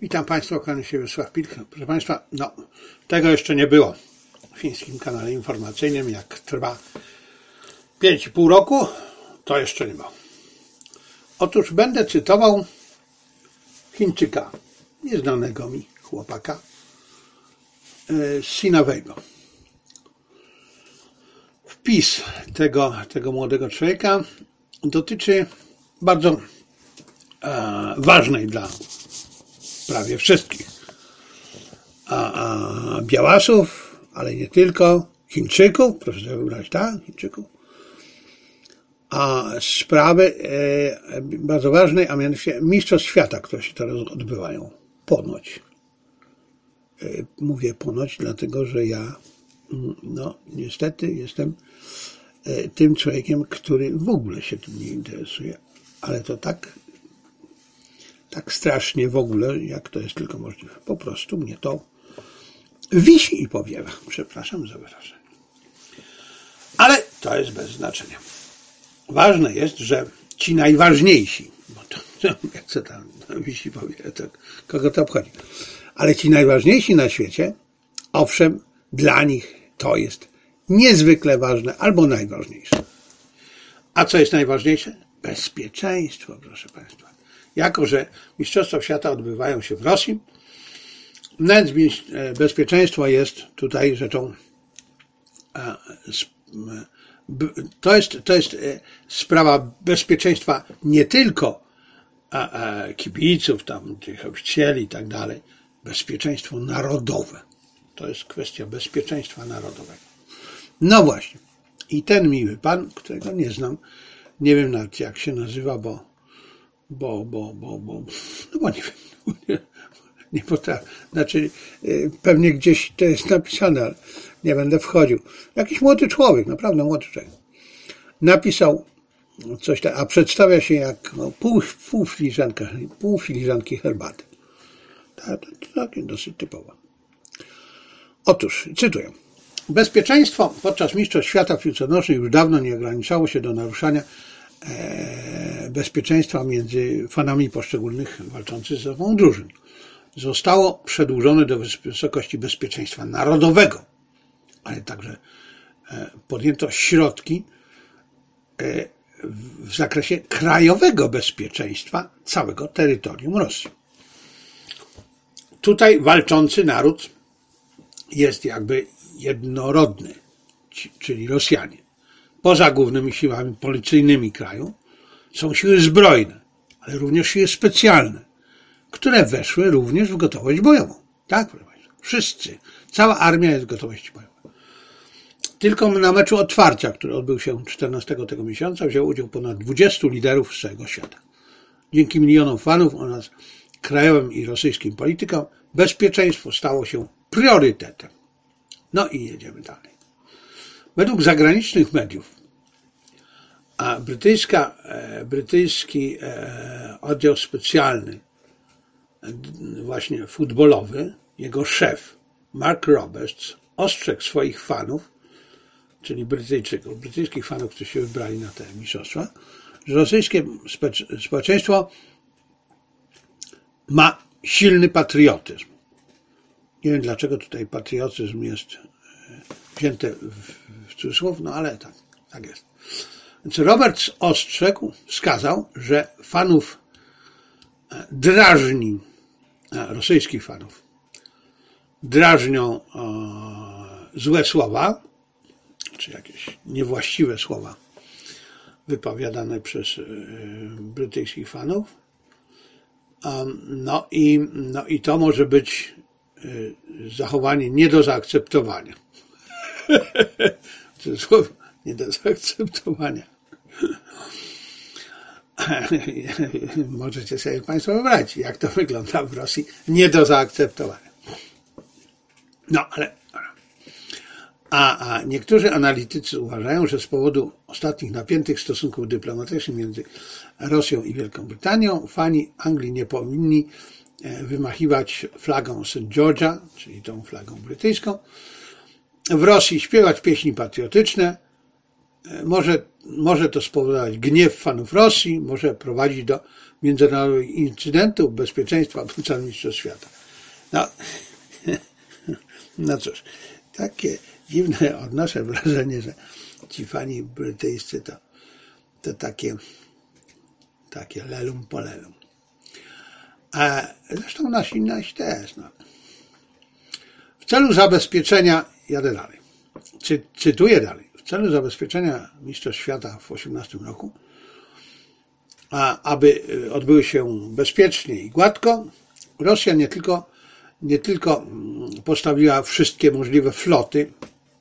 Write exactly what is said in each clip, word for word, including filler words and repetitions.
Witam Państwa, kłaniam się Wiesław Pilk. Proszę Państwa, no, tego jeszcze nie było w fińskim kanale informacyjnym. Jak trwa pięć i pół roku, to jeszcze nie było. Otóż będę cytował Chińczyka, nieznanego mi chłopaka z Sina Weibo. Wpis tego, tego młodego człowieka dotyczy bardzo e, ważnej dla prawie wszystkich a, a białasów, ale nie tylko, Chińczyków, proszę sobie wybrać, tak, Chińczyków, a sprawy e, bardzo ważnej, a mianowicie Mistrzostw Świata, które się teraz odbywają, ponoć. E, mówię ponoć, dlatego że ja, no niestety jestem e, tym człowiekiem, który w ogóle się tym nie interesuje, ale to tak tak strasznie w ogóle, jak to jest tylko możliwe. Po prostu mnie to wisi i powiewa. Przepraszam za wyrażenie. Ale to jest bez znaczenia. Ważne jest, że ci najważniejsi, bo to, to jak co tam wisi i powiewa, to kogo to obchodzi, ale ci najważniejsi na świecie, owszem, dla nich to jest niezwykle ważne albo najważniejsze. A co jest najważniejsze? Bezpieczeństwo, proszę Państwa. Jako że Mistrzostwa Świata odbywają się w Rosji, nawet bezpieczeństwo jest tutaj rzeczą, to jest, to jest sprawa bezpieczeństwa nie tylko kibiców, tam tych oficjeli i tak dalej, bezpieczeństwo narodowe. To jest kwestia bezpieczeństwa narodowego. No właśnie. I ten miły pan, którego nie znam, nie wiem nawet jak się nazywa, bo Bo, bo, bo, bo, no bo nie wiem, nie, nie potrafię. Znaczy, pewnie gdzieś to jest napisane, ale nie będę wchodził. Jakiś młody człowiek, naprawdę młody człowiek. Napisał coś tak, a przedstawia się jak no, pół, pół, filiżanka, pół filiżanki herbaty. Tak, to, to takie dosyć typowe. Otóż, cytuję. Bezpieczeństwo podczas Mistrzostw Świata w piłce nożnej już dawno nie ograniczało się do naruszania bezpieczeństwa między fanami poszczególnych walczących ze sobą drużyn. Zostało przedłużone do wysokości bezpieczeństwa narodowego, ale także podjęto środki w zakresie krajowego bezpieczeństwa całego terytorium Rosji. Tutaj walczący naród jest jakby jednorodny, czyli Rosjanie. Poza głównymi siłami policyjnymi kraju są siły zbrojne, ale również siły specjalne, które weszły również w gotowość bojową. Tak, proszę Państwa. Wszyscy. Cała armia jest w gotowości bojowej. Tylko na meczu otwarcia, który odbył się czternastego tego miesiąca, wzięło udział ponad dwudziestu liderów z całego świata. Dzięki milionom fanów oraz krajowym i rosyjskim politykom bezpieczeństwo stało się priorytetem. No i jedziemy dalej. Według zagranicznych mediów, a brytyjska, e, brytyjski e, oddział specjalny, e, właśnie futbolowy, jego szef, Mark Roberts, ostrzegł swoich fanów, czyli Brytyjczyków, brytyjskich fanów, którzy się wybrali na te mistrzostwa, że rosyjskie spe- społeczeństwo ma silny patriotyzm. Nie wiem, dlaczego tutaj patriotyzm jest wzięte w, w cudzysłów, no ale tak, tak jest. Więc Roberts ostrzegł, wskazał, że fanów drażni, rosyjskich fanów, drażnią e, złe słowa, czy jakieś niewłaściwe słowa wypowiadane przez e, brytyjskich fanów. Um, no, i, no i to może być e, zachowanie nie do zaakceptowania. Słowo nie do zaakceptowania. Możecie sobie Państwo wybrać, jak to wygląda w Rosji. Nie do zaakceptowania. No, ale... A, a niektórzy analitycy uważają, że z powodu ostatnich napiętych stosunków dyplomatycznych między Rosją i Wielką Brytanią fani Anglii nie powinni wymachiwać flagą Saint George'a, czyli tą flagą brytyjską, w Rosji śpiewać pieśni patriotyczne, może, może to spowodować gniew fanów Rosji, może prowadzić do międzynarodowych incydentów bezpieczeństwa podczas Mistrzostw Świata. No, no cóż, takie dziwne odnoszę wrażenie, że ci fani brytyjscy to, to takie, takie lelum polelum. A zresztą nasi, nasi też. No. W celu zabezpieczenia, jadę dalej, Cy, cytuję dalej, w celu zabezpieczenia Mistrzostw Świata w osiemnastym roku, a aby odbyły się bezpiecznie i gładko, Rosja nie tylko, nie tylko postawiła wszystkie możliwe floty,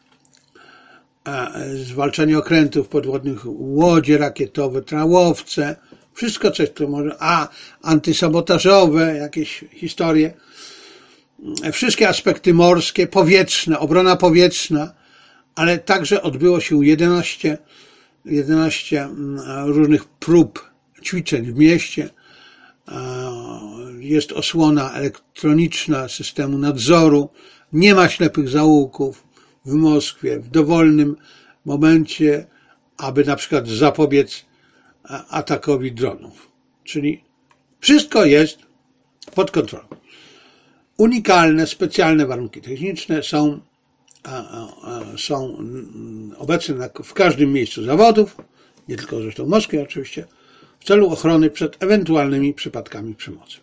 zwalczanie okrętów podwodnych, łodzie rakietowe, trałowce, wszystko coś, co może, a antysabotażowe, jakieś historie, wszystkie aspekty morskie, powietrzne, obrona powietrzna, ale także odbyło się jedenaście, jedenaście różnych prób ćwiczeń w mieście. Jest osłona elektroniczna systemu nadzoru, nie ma ślepych zaułków w Moskwie w dowolnym momencie, aby na przykład zapobiec atakowi dronów. Czyli wszystko jest pod kontrolą. Unikalne, specjalne warunki techniczne są, są obecne w każdym miejscu zawodów, nie tylko zresztą w Moskwie oczywiście, w celu ochrony przed ewentualnymi przypadkami przemocy.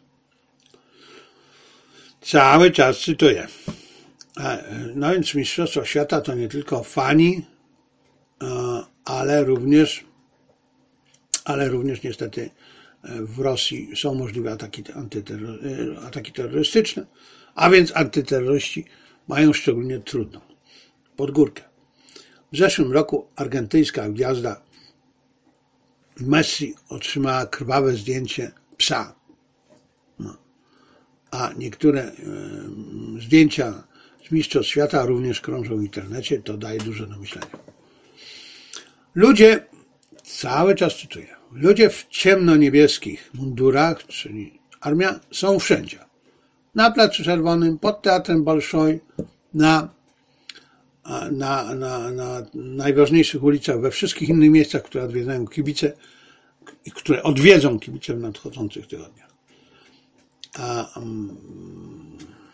Cały czas cytuję. No więc Mistrzostwa Świata to nie tylko fani, ale również, ale również niestety w Rosji są możliwe ataki, ataki terrorystyczne, a więc antyterroryści mają szczególnie trudno. Pod górkę. W zeszłym roku argentyńska gwiazda Messi otrzymała krwawe zdjęcie psa. No. A niektóre y, zdjęcia z Mistrzostw Świata również krążą w internecie, to daje dużo do myślenia. Ludzie, cały czas cytuję, ludzie w ciemno-niebieskich mundurach, czyli armia, są wszędzie. Na Placu Czerwonym, pod Teatrem Bolszoi, na, na, na, na najważniejszych ulicach, we wszystkich innych miejscach, które odwiedzają kibice i które odwiedzą kibice w nadchodzących tygodniach. A, um,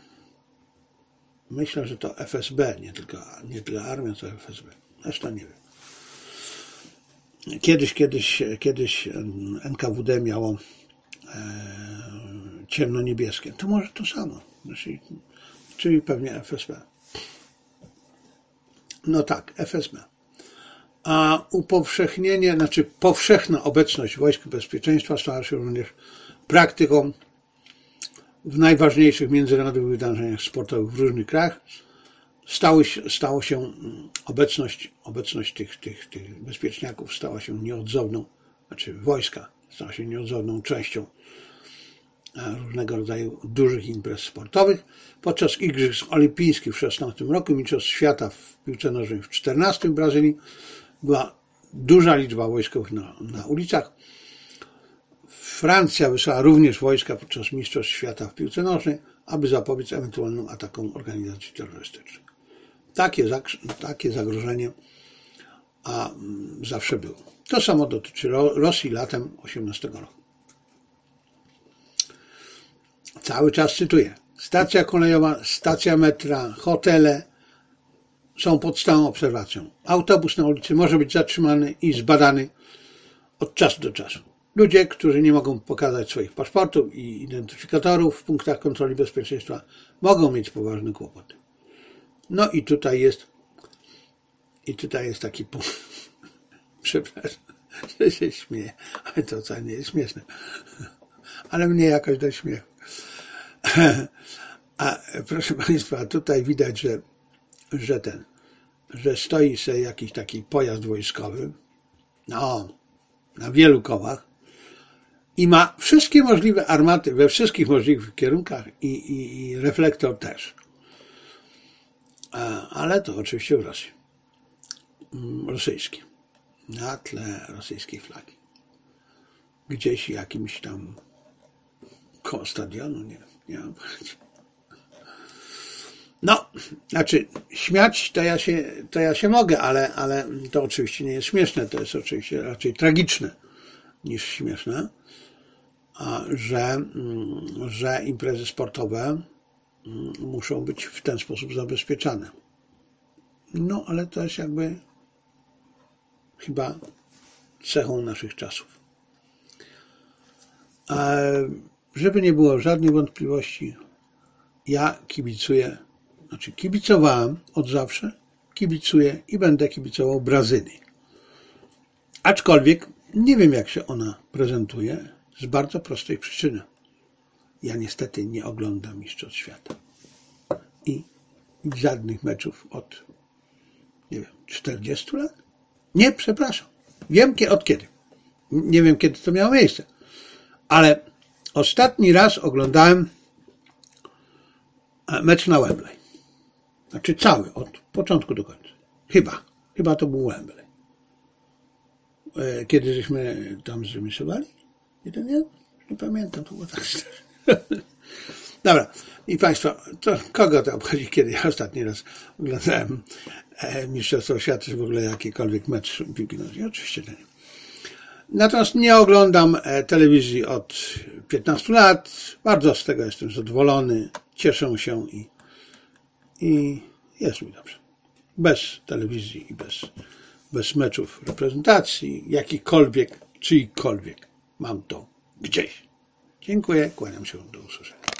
myślę, że to F S B, nie tylko, nie tyle armia, co F S B. Zresztą nie wiem. Kiedyś, kiedyś, kiedyś N K W D miało e, ciemno-niebieskie. To może to samo. Czyli, czyli pewnie F S B. No tak, F S B. A upowszechnienie, znaczy powszechna obecność wojsk bezpieczeństwa stała się również praktyką w najważniejszych międzynarodowych wydarzeniach sportowych w różnych krajach. Stały, stało się obecność, obecność tych, tych, tych bezpieczniaków stała się nieodzowną, znaczy wojska stała się nieodzowną częścią różnego rodzaju dużych imprez sportowych. Podczas Igrzysk Olimpijskich w szesnastym roku, Mistrzostw Świata w piłce nożnej w czternastym w Brazylii, była duża liczba wojskowych na, na ulicach. Francja wysłała również wojska podczas Mistrzostw Świata w piłce nożnej, aby zapobiec ewentualnym atakom organizacji terrorystycznych. Takie, takie zagrożenie a, zawsze było. To samo dotyczy Rosji latem osiemnastego roku. Cały czas cytuję. Stacja kolejowa, stacja metra, hotele są pod stałą obserwacją. Autobus na ulicy może być zatrzymany i zbadany od czasu do czasu. Ludzie, którzy nie mogą pokazać swoich paszportów i identyfikatorów w punktach kontroli bezpieczeństwa, mogą mieć poważne kłopoty. No i tutaj jest i tutaj jest taki punkt. Przepraszam, że się śmieję, ale to wcale nie jest śmieszne. Ale mnie jakoś do śmiechu. A proszę Państwa, tutaj widać, że, że ten, że stoi sobie jakiś taki pojazd wojskowy, no, na wielu kołach i ma wszystkie możliwe armaty we wszystkich możliwych kierunkach i, i, i reflektor też. Ale to oczywiście w Rosji. Rosyjski. Na tle rosyjskiej flagi. Gdzieś jakimś tam koło stadionu, nie wiem, nie mam pojęcia. No, znaczy śmiać to ja się, to ja się mogę, ale, ale to oczywiście nie jest śmieszne, to jest oczywiście raczej tragiczne niż śmieszne, że, że imprezy sportowe muszą być w ten sposób zabezpieczane. No, ale to jest jakby chyba cechą naszych czasów. Żeby nie było żadnej wątpliwości, ja kibicuję, znaczy kibicowałem od zawsze, kibicuję i będę kibicował Brazylii. Aczkolwiek nie wiem, jak się ona prezentuje z bardzo prostej przyczyny. Ja niestety nie oglądam Mistrzostw Świata. I żadnych meczów od, nie wiem, czterdziestu lat? Nie, przepraszam. Wiem od kiedy. Nie wiem, kiedy to miało miejsce. Ale ostatni raz oglądałem mecz na Wembley. Znaczy cały, od początku do końca. Chyba. Chyba to był Wembley. Kiedy żeśmy tam zremisowali? Jeden, nie? Nie pamiętam, to było tak. Dobra. I Państwo, to kogo to obchodzi, kiedy ja ostatni raz oglądałem Mistrzostwo Świata, czy w ogóle jakikolwiek mecz piłki nożnej? Oczywiście to nie. Natomiast nie oglądam telewizji od piętnastu lat. Bardzo z tego jestem zadowolony. Cieszę się i, i jest mi dobrze. Bez telewizji i bez, bez meczów reprezentacji, jakikolwiek, czyjkolwiek. Mam to gdzieś. Dziękuję, kłaniam się, do usłyszenia.